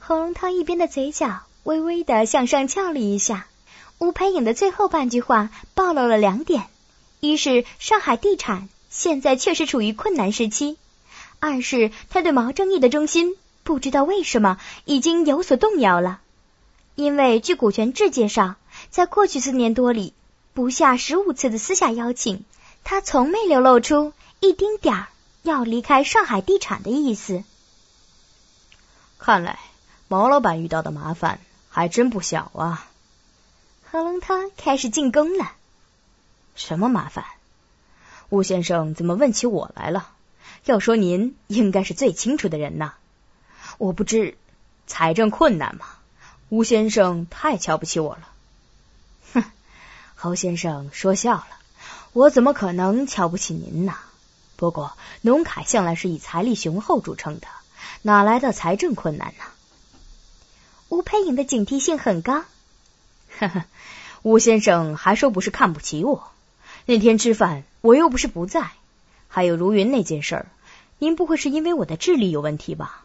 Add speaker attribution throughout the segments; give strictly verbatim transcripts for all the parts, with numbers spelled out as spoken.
Speaker 1: 喉咙涛一边的嘴角微微的向上翘了一下。吴培颖的最后半句话暴露了两点：一是上海地产现在确实处于困难时期；二是他对毛正义的忠心不知道为什么已经有所动摇了。因为据股权制介绍，在过去四年多里，不下十五次的私下邀请，他从没流露出一丁点儿要离开上海地产的意思。
Speaker 2: 看来毛老板遇到的麻烦还真不小啊。
Speaker 1: 何龙涛开始进攻了。
Speaker 2: 什么麻烦？吴先生怎么问起我来了？要说您应该是最清楚的人呐。我不知财政困难吗？吴先生太瞧不起我了。哼，侯先生说笑了，我怎么可能瞧不起您呢？不过农凯向来是以财力雄厚著称的，哪来的财政困难呢？
Speaker 1: 吴培颖的警惕性很高。
Speaker 2: 呵呵，吴先生还说不是看不起我，那天吃饭我又不是不在，还有如云那件事儿，您不会是因为我的智力有问题吧？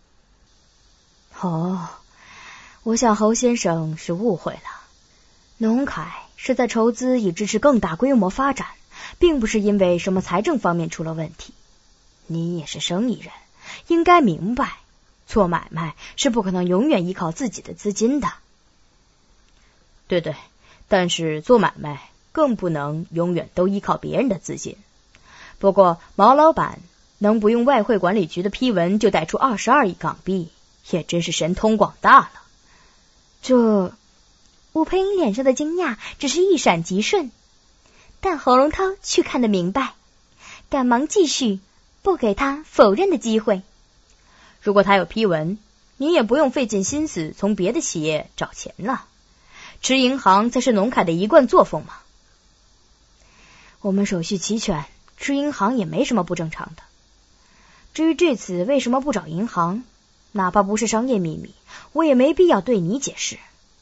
Speaker 2: 哦，我想侯先生是误会了，农凯是在筹资以支持更大规模发展，并不是因为什么财政方面出了问题。您也是生意人，应该明白，做买卖是不可能永远依靠自己的资金的。对对，但是做买卖更不能永远都依靠别人的资金。不过毛老板能不用外汇管理局的批文就贷出二十二亿港币，也真是神通广大了。
Speaker 1: 这吴培颖脸上的惊讶只是一闪即逝，但侯龙涛却看得明白，赶忙继续，不给他否认的机会。
Speaker 2: 如果他有批文，你也不用费尽心思从别的企业找钱了，吃银行才是农凯的一贯作风嘛。我们手续齐全，吃银行也没什么不正常的。至于这次为什么不找银行，哪怕不是商业秘密，我也没必要对你解释。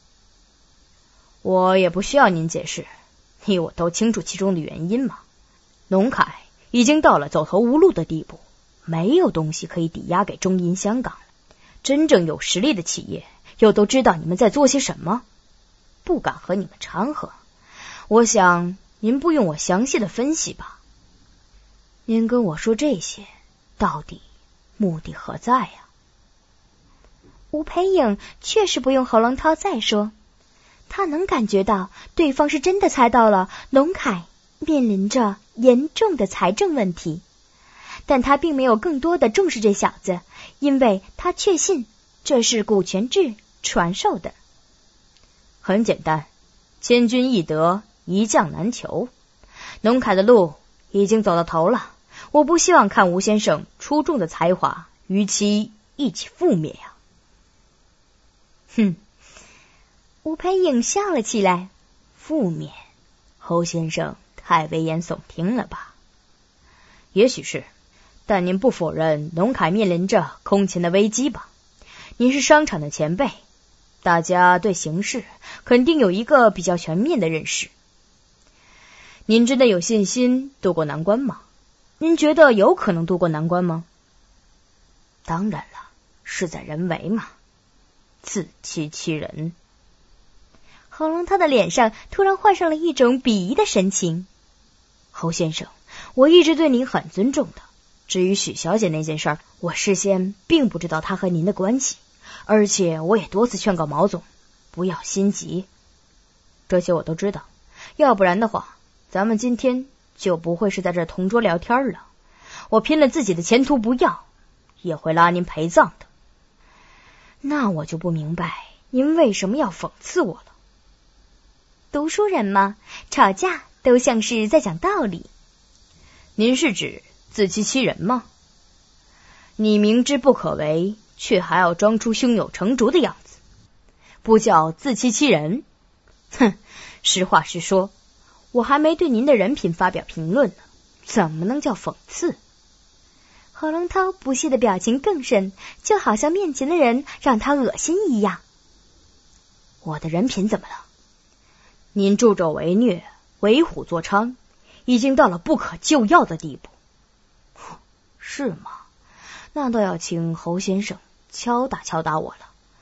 Speaker 2: 我也不需要您解释，你我都清楚其中的原因嘛。农凯已经到了走投无路的地步，没有东西可以抵押给中银香港了。真正有实力的企业又都知道你们在做些什么，不敢和你们掺和。我想您不用我详细的分析吧？您跟我说这些，到底目的何在呀？
Speaker 1: 吴培颖确实不用侯龙涛再说，他能感觉到对方是真的猜到了农凯面临着严重的财政问题，但他并没有更多的重视这小子，因为他确信这是股权制传授的。很简单，千军易得，一将难求。农凯的路已经走到头了，我不希望看吴先生出众的才华与其一起覆灭呀。哼，吴培颖笑了起来。覆灭？侯先生太危言耸听了吧？也许是，但您不否认农凯面临着空前的危机吧？您是商场的前辈，大家对形势肯定有一个比较全面的认识。您真的有信心渡过难关吗？您觉得有可能渡过难关吗？当然了，事在人为嘛，自欺欺人。侯龙涛的脸上突然换上了一种鄙夷的神情。侯先生，我一直对您很尊重的。至于许小姐那件事儿，我事先并不知道她和您的关系，而且我也多次劝告毛总不要心急。这些我都知道，要不然的话，咱们今天就不会是在这同桌聊天了。我拼了自己的前途不要，也会拉您陪葬的。那我就不明白您为什么要讽刺我了。读书人嘛，吵架都像是在讲道理。您是指自欺欺人吗？你明知不可为，却还要装出胸有成竹的样子，不叫自欺欺人？哼，实话实说，我还没对您的人品发表评论呢，怎么能叫讽刺？何龙涛不屑的表情更甚，就好像面前的人让他恶心一样。我的人品怎么了？您助纣为虐，为虎作伥，已经到了不可救药的地步。是吗？那倒要请侯先生敲打敲打我了。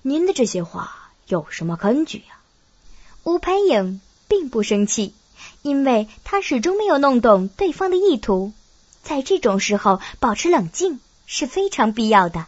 Speaker 2: 您的这些话有什么根据呀？
Speaker 1: 吴培颖并不生气，因为他始终没有弄懂对方的意图。在这种时候，保持冷静是非常必要的。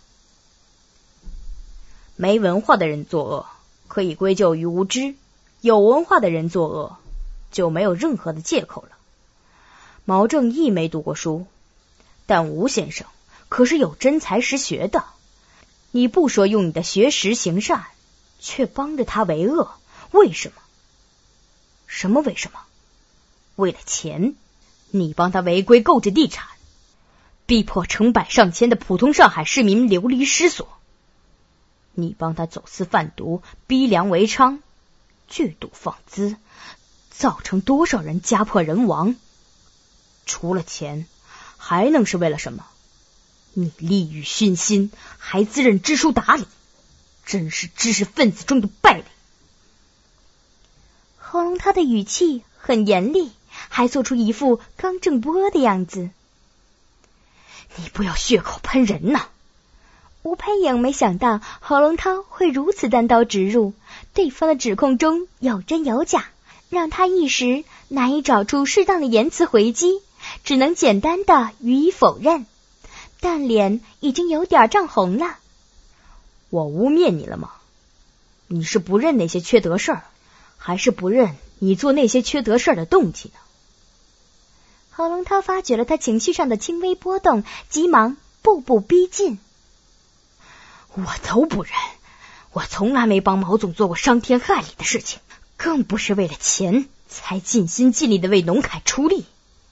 Speaker 2: 没文化的人作恶，可以归咎于无知；有文化的人作恶，就没有任何的借口了。毛正义没读过书，但吴先生可是有真才实学的。你不说用你的学识行善，却帮着他为恶，为什么？什么为什么？为了钱。你帮他违规购置地产，逼迫成百上千的普通上海市民流离失所。你帮他走私贩毒，逼良为娼，聚赌放资，造成多少人家破人亡？除了钱，还能是为了什么？你利欲熏心，还自认知书达理，真是知识分子中的败类。
Speaker 1: 喉咙他的语气很严厉，还做出一副刚正不阿的样子。
Speaker 2: 你不要血口喷人呐！
Speaker 1: 吴培颖没想到喉咙涛会如此单刀直入，对方的指控中有真有假，让他一时难以找出适当的言辞回击，只能简单的予以否认，但脸已经有点涨红了。
Speaker 2: 我污蔑你了吗？你是不认那些缺德事儿，还是不认你做那些缺德事儿的动机呢？
Speaker 1: 喉咙涛发觉了他情绪上的轻微波动，急忙步步逼近。
Speaker 2: 我都不认，我从来没帮毛总做过伤天害理的事情，更不是为了钱才尽心尽力的为农凯出力。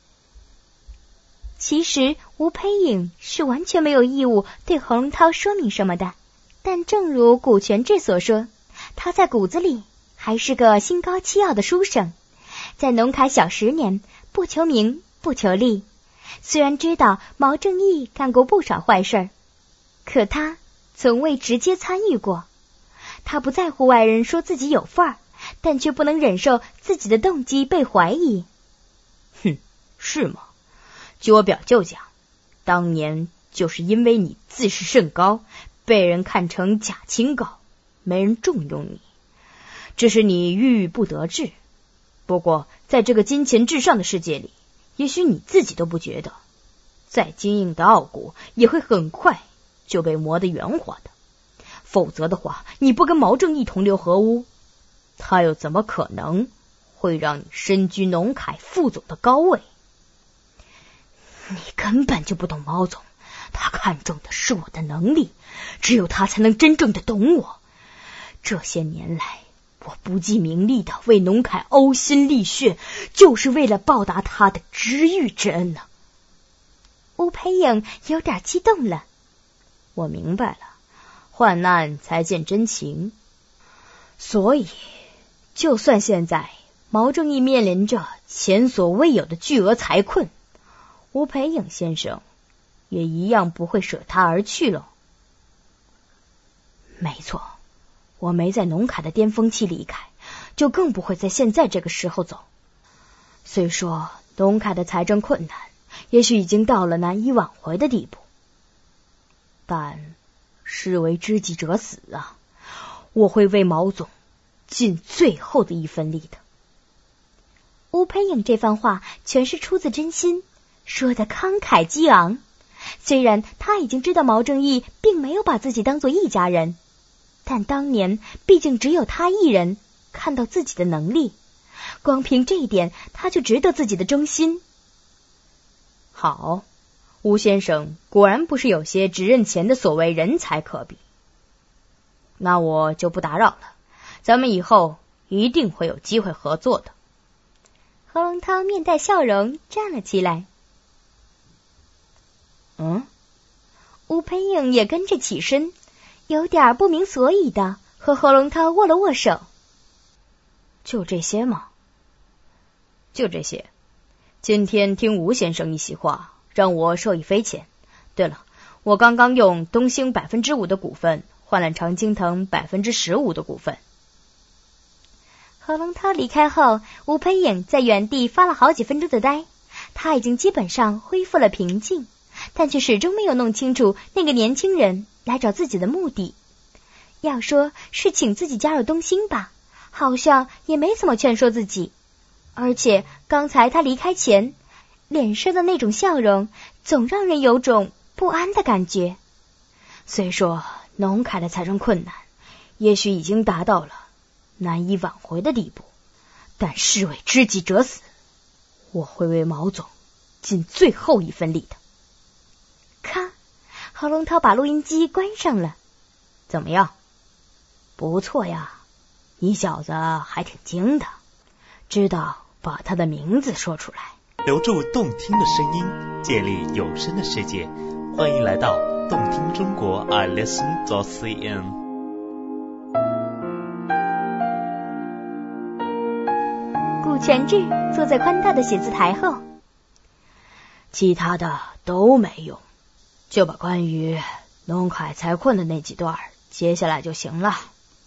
Speaker 1: 其实吴培颖是完全没有义务对喉咙涛说明什么的，但正如古全志所说，他在骨子里还是个心高气傲的书生，在农凯小十年，不求名不求利，虽然知道毛正义干过不少坏事，可他从未直接参与过。他不在乎外人说自己有份儿，但却不能忍受自己的动机被怀疑。
Speaker 2: 哼，是吗？据我表舅讲，当年就是因为你自视甚高，被人看成假清高，没人重用你，这是你郁郁不得志。不过在这个金钱至上的世界里，也许你自己都不觉得，再坚硬的傲骨也会很快就被磨得圆滑的。否则的话，你不跟毛正义同流合污，他又怎么可能会让你身居农凯副总的高位？你根本就不懂毛总，他看重的是我的能力，只有他才能真正的懂我。这些年来，我不计名利的为农凯呕心沥血，就是为了报答他的知遇之恩呢、啊。
Speaker 1: 吴培颖有点激动了。
Speaker 2: 我明白了，患难才见真情。所以，就算现在毛正义面临着前所未有的巨额财困，吴培颖先生也一样不会舍他而去了。没错，我没在农凯的巅峰期离开，就更不会在现在这个时候走。虽说农凯的财政困难也许已经到了难以挽回的地步，但士为知己者死啊，我会为毛总尽最后的一分力的。
Speaker 1: 吴培颖这番话全是出自真心，说得慷慨激昂。虽然他已经知道毛正义并没有把自己当作一家人，但当年毕竟只有他一人看到自己的能力，光凭这一点他就值得自己的忠心。
Speaker 2: 好，吴先生果然不是有些只认钱的所谓人才可比。那我就不打扰了，咱们以后一定会有机会合作的。
Speaker 1: 何龙涛面带笑容站了起来。
Speaker 2: 嗯，
Speaker 1: 吴培颖也跟着起身，有点不明所以的和何龙涛握了握手。
Speaker 2: 就这些吗？就这些。今天听吴先生一席话，让我受益匪浅。对了，我刚刚用东兴百分之五的股份换了常青藤百分之十五的股份。
Speaker 1: 何龙涛离开后，吴培颖在原地发了好几分钟的呆，他已经基本上恢复了平静，但却始终没有弄清楚那个年轻人来找自己的目的。 要说是请自己加入东兴吧，好像也没怎么劝说自己。而且刚才他离开前，脸上的那种笑容，总让人有种不安的感觉。
Speaker 2: 虽说农凯的财政困难，也许已经达到了难以挽回的地步，但士为知己者死，我会为毛总尽最后一分力的。
Speaker 1: 咔，郝龙涛把录音机关上了。
Speaker 2: 怎么样？不错呀，你小子还挺精的，知道把他的名字说出来。
Speaker 3: 留住动听的声音，建立有声的世界，欢迎来到动听中国 I listen dot c n。
Speaker 1: 顾全志坐在宽大的写字台后，
Speaker 2: 其他的都没用，就把关于农凯财困的那几段接下来就行了。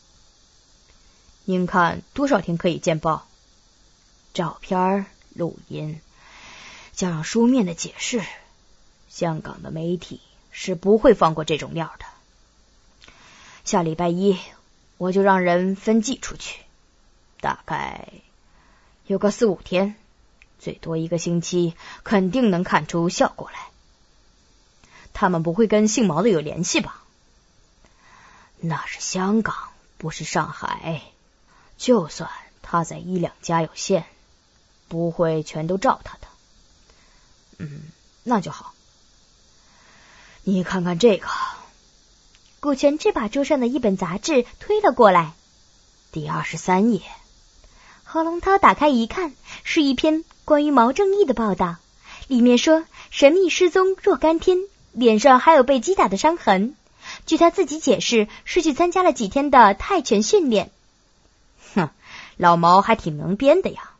Speaker 2: 您看多少天可以见报？照片、录音，加上书面的解释，香港的媒体是不会放过这种料的。下礼拜一我就让人分寄出去，大概有个四五天，最多一个星期，肯定能看出效果来。他们不会跟姓毛的有联系吧？那是香港，不是上海。就算他在一两家有限，不会全都照他的。嗯，那就好。你看看这个。
Speaker 1: 顾全志把桌上的一本杂志推了过来。
Speaker 2: 第二十三页。
Speaker 1: 郝龙涛打开一看，是一篇关于毛正义的报道，里面说神秘失踪若干天，脸上还有被击打的伤痕。据他自己解释，是去参加了几天的泰拳训练。
Speaker 2: 哼，老毛还挺能编的呀。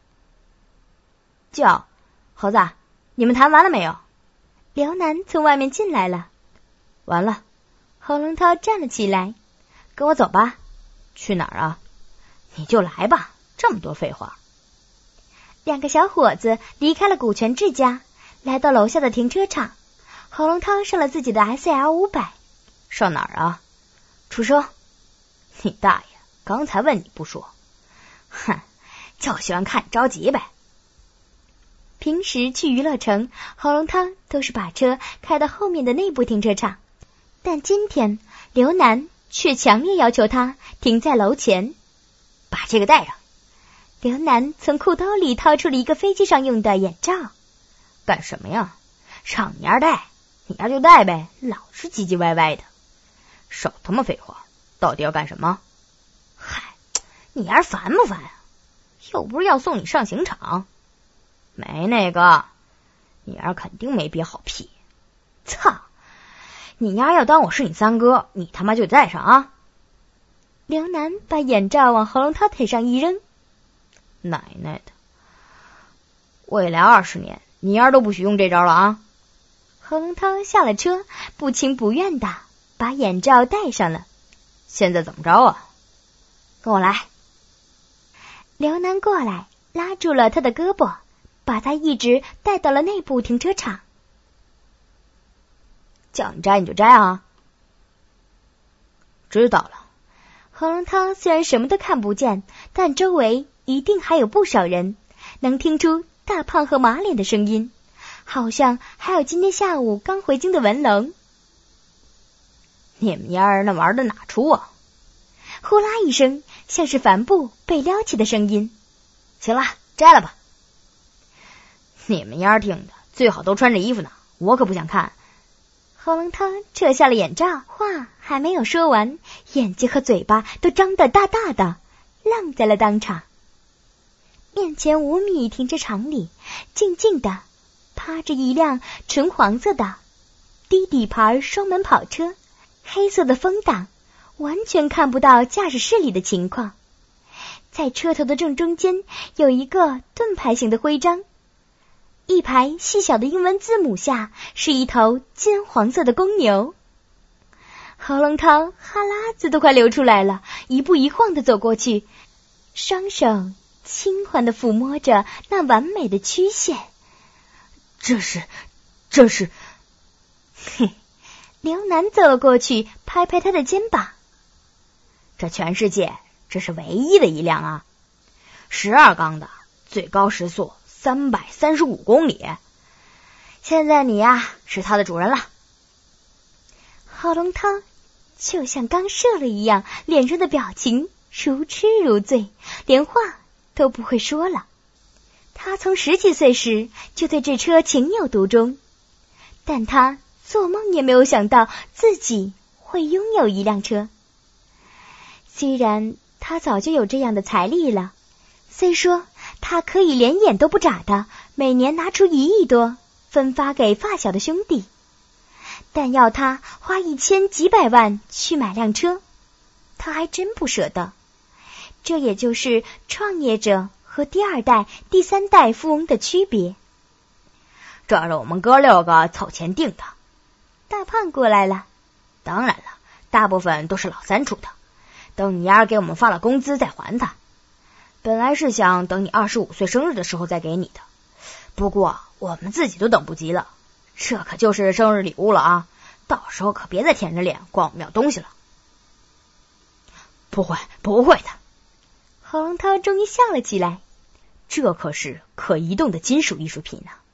Speaker 2: 叫猴子，你们谈完了没有？
Speaker 1: 刘楠从外面进来了。
Speaker 2: 完了。
Speaker 1: 郝龙涛站了起来。
Speaker 2: 跟我走吧。去哪儿啊？你就来吧，这么多废话。
Speaker 1: 两个小伙子离开了古全志家，来到楼下的停车场。郝龙涛上了自己的 S L 五百。
Speaker 2: 上哪儿啊？出车。你大爷，刚才问你不说。哼，就喜欢看你着急呗。
Speaker 1: 平时去娱乐城，郝龙涛都是把车开到后面的内部停车场，但今天刘楠却强烈要求他停在楼前。
Speaker 2: 把这个带上。
Speaker 1: 刘楠从裤兜里掏出了一个飞机上用的眼罩。
Speaker 2: 干什么呀？让你丫戴，你丫就戴呗，老是唧唧歪歪的。少他妈废话，到底要干什么？嗨，你丫烦不烦啊？又不是要送你上刑场。没那个，你丫肯定没憋好屁。操，你丫要当我是你三哥，你他妈就戴上啊！
Speaker 1: 刘楠把眼罩往郝龙涛腿上一扔。
Speaker 2: 奶奶的，未来二十年你丫都不许用这招了啊！
Speaker 1: 郝龙涛下了车，不情不愿的把眼罩戴上了。
Speaker 2: 现在怎么着啊？跟我来。
Speaker 1: 刘楠过来拉住了他的胳膊，把他一直带到了内部停车场。
Speaker 2: 叫你摘你就摘啊！知道了。
Speaker 1: 郝龙涛虽然什么都看不见，但周围一定还有不少人能听出大胖和马脸的声音，好像还有今天下午刚回京的文龙。
Speaker 2: 你们丫儿那玩的哪出啊？
Speaker 1: 呼啦一声，像是帆布被撩起的声音。
Speaker 2: 行了，摘了吧。你们丫儿听的最好都穿着衣服呢，我可不想看。
Speaker 1: 郝龙涛撤下了眼罩，话还没有说完，眼睛和嘴巴都张得大大的，愣在了当场。面前五米停车场里，静静的趴着一辆纯黄色的低底盘双门跑车，黑色的风挡，完全看不到驾驶室里的情况。在车头的正中间有一个盾牌形的徽章，一排细小的英文字母下是一头金黄色的公牛。郝龙涛哈喇子都快流出来了，一步一晃地走过去，双手轻缓地抚摸着那完美的曲线。
Speaker 2: 这是这是
Speaker 1: 嘿，刘楠走了过去，拍拍他的肩膀。
Speaker 2: 这全世界这是唯一的一辆啊！十二缸的，最高时速三百三十五公里。现在你呀、啊、是它的主人了。
Speaker 1: 郝龙涛就像刚射了一样，脸上的表情如痴如醉，连话都不会说了。他从十几岁时就对这车情有独钟，但他做梦也没有想到自己会拥有一辆车。虽然他早就有这样的财力了，虽说他可以连眼都不眨的每年拿出一亿多分发给发小的兄弟，但要他花一千几百万去买辆车，他还真不舍得。这也就是创业者和第二代、第三代富翁的区别。
Speaker 2: 这是我们哥六个凑钱定的。
Speaker 1: 大胖过来了。
Speaker 2: 当然了，大部分都是老三出的，等你丫给我们发了工资再还他。本来是想等你二十五岁生日的时候再给你的，不过我们自己都等不及了，这可就是生日礼物了啊！到时候可别再舔着脸管我们要东西了。不会，不会的。
Speaker 1: 郝龙涛终于笑了起来，
Speaker 2: 这可是可移动的金属艺术品呢、啊。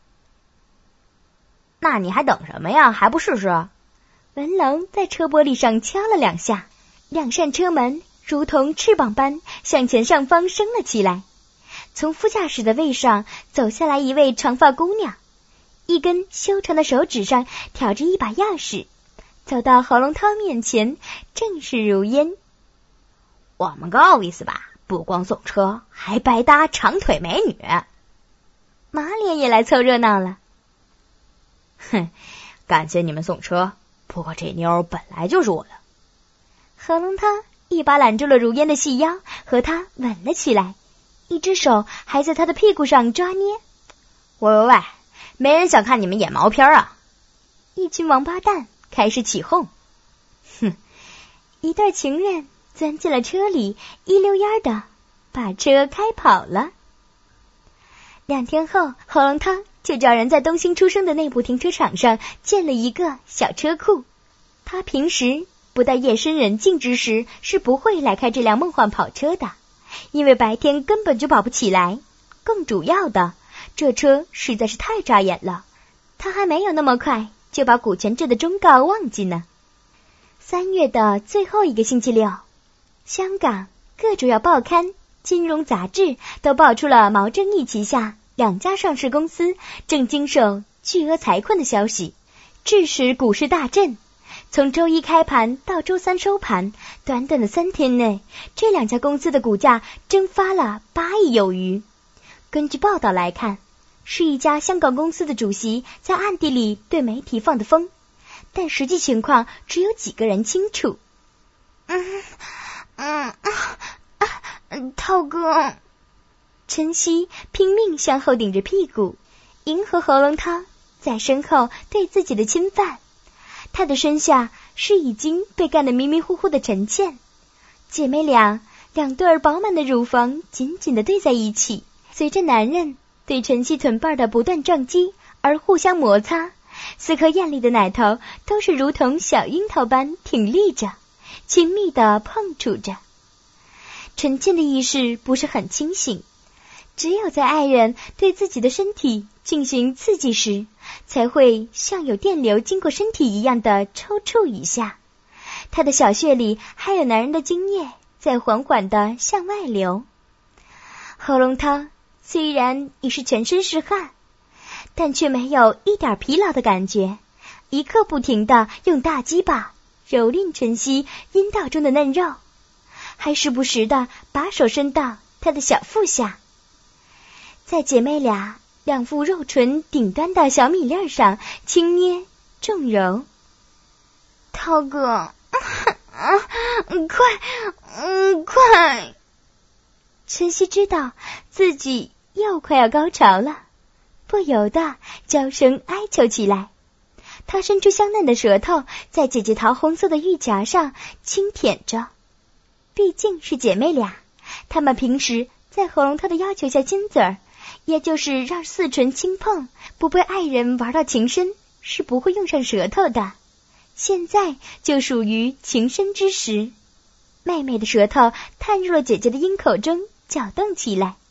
Speaker 2: 那你还等什么呀？还不试试？
Speaker 1: 文龙在车玻璃上敲了两下，两扇车门如同翅膀般向前上方升了起来。从副驾驶的位上走下来一位长发姑娘，一根修长的手指上挑着一把钥匙，走到郝龙涛面前，正是如烟。
Speaker 2: 我们够意思吧？不光送车，还白搭长腿美女。
Speaker 1: 马脸也来凑热闹了。
Speaker 2: 哼，感谢你们送车，不过这妞本来就是我的。
Speaker 1: 郝龙涛一把揽住了如烟的细腰，和她吻了起来，一只手还在她的屁股上抓捏。
Speaker 2: 喂喂喂，没人想看你们演毛片啊！
Speaker 1: 一群王八蛋开始起哄。哼，一对情人钻进了车里，一溜烟的把车开跑了。两天后，郝龙涛就找人在东兴出生的内部停车场上建了一个小车库。他平时不在夜深人静之时是不会来开这辆梦幻跑车的，因为白天根本就跑不起来。更主要的，这车实在是太扎眼了，他还没有那么快就把股权制的忠告忘记呢。三月的最后一个星期六，香港各主要报刊、金融杂志都爆出了毛正义旗下两家上市公司正经受巨额财困的消息，致使股市大震。从周一开盘到周三收盘，短短的三天内，这两家公司的股价蒸发了八亿有余。根据报道来看，是一家香港公司的主席在暗地里对媒体放的风，但实际情况只有几个人清楚。嗯嗯啊，涛哥，陈曦拼命向后顶着屁股，迎合喉咙涛在身后对自己的侵犯。他的身下是已经被干得迷迷糊糊的陈倩，姐妹俩两对儿饱满的乳房紧紧地对在一起，随着男人对陈曦臀瓣的不断撞击而互相摩擦，四颗艳丽的奶头都是如同小樱桃般挺立着，亲密地碰触着。陈倩的意识不是很清醒，只有在爱人对自己的身体进行刺激时，才会像有电流经过身体一样的抽搐一下。他的小穴里还有男人的精液在缓缓地向外流。喉咙涛虽然已是全身是汗，但却没有一点疲劳的感觉，一刻不停地用大鸡巴蹂躏陈曦阴道中的嫩肉，还时不时地把手伸到她的小腹下，在姐妹俩两副肉唇顶端的小米粒上轻捏重揉。涛哥，啊，快，嗯，快！陈曦知道自己又快要高潮了，不由得娇声哀求起来。她伸出香嫩的舌头，在姐姐桃红色的玉颊上轻舔着。毕竟是姐妹俩，她们平时在喉咙涛的要求下亲嘴儿，也就是让四唇轻碰，不被爱人玩到情深，是不会用上舌头的。现在就属于情深之时。 妹妹的舌头探入了姐姐的阴口中，搅动起来。